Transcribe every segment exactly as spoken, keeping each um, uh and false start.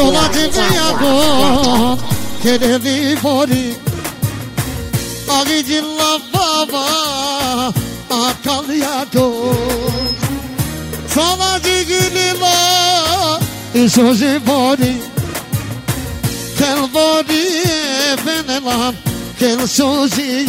Sola de viago che devi fuori Aghi la baba a Caliaco Sola di Gilila e Sosi fuori Che il fuori è venelan Che il Sosi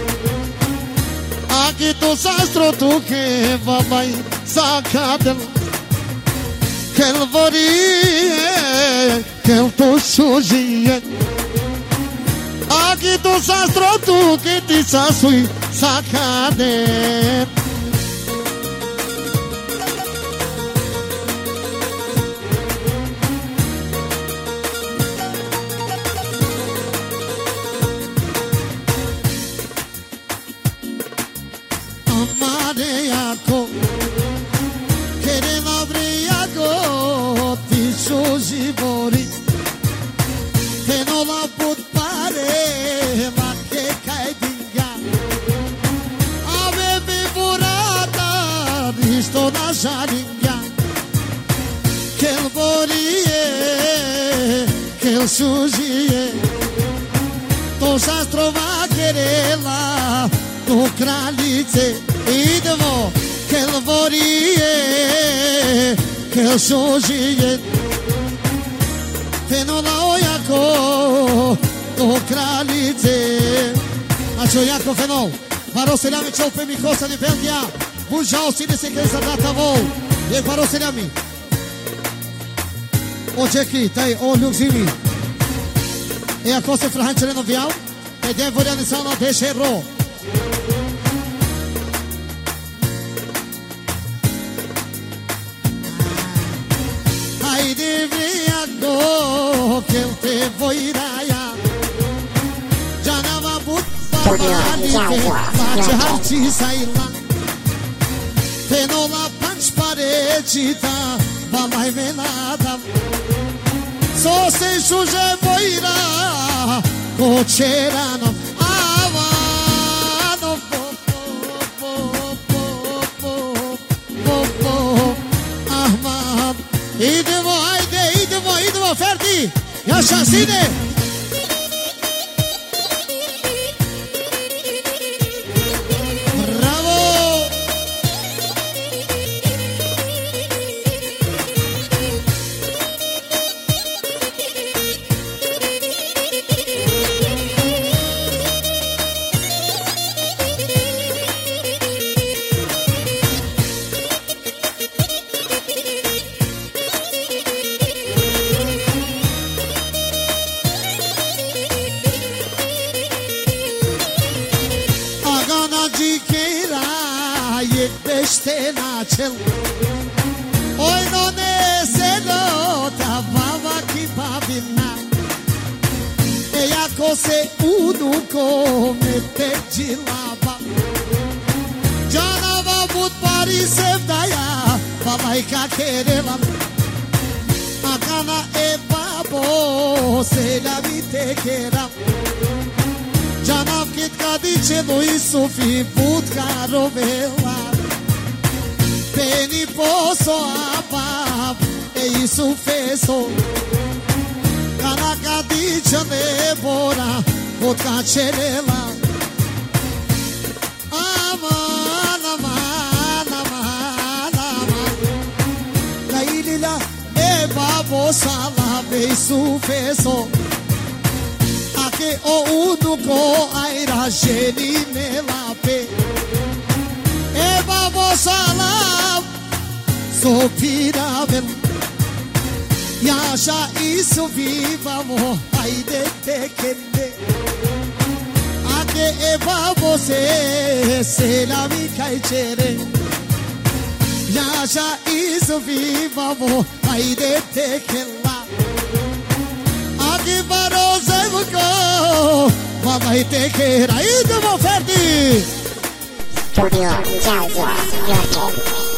Aghi tu sastro tu che va mai Sacadel Che il fuori è Che il tuo Sosi Aqui tu sastro tu che ti sasui sacade Amare jako Kere labre jako Ti sozi bori Che non la pot pare ma che cai dinga Avevi burata visto na jaringa Che il borie Che il suzie To sastro va querela To kraljice Idemo Che il borie Che il suzie Te non la ojako To kraljice Znači ojako fenol Paro seljami čope mi kosa di Belgija Bužao si ne se kaj zadata vol Je paro seljami O Jackie, taj o ljubzimi E ako se frahančere no vjau E den vorjani sana deše ro Hajde viago Che te voiraja Janava but babalite Face harci saila Te no la panč parecita Balaj venada So se šuže voira Ko čerano Avano po po po po po po po Ahmad Idemo, ajde, idemo, idemo, Ferdi Yaşa sine Bește la cel Oi non e se nota Vava chi pavina E a cose uno come te gilava Giana va but pari se daia Vava i ca querela Agana e babo Se la vite chera Giana chit ca dice lui Sofi but carovela Peni poso apap E isu feso Kanaka dice nebora Vodka cerela Aman, aman, aman, aman La ilila e babo sala Pe isu feso Ake o unuko aira jeni nelape E babo salam Sopiravel Yaşa isu vivamo Hayde tekende Ake e babo se Selami kaychere Yaşa isu vivamo Hayde tekella Ake baro zevko Vallahi tekera İdemo Ferdi Studio Jazz Rocket.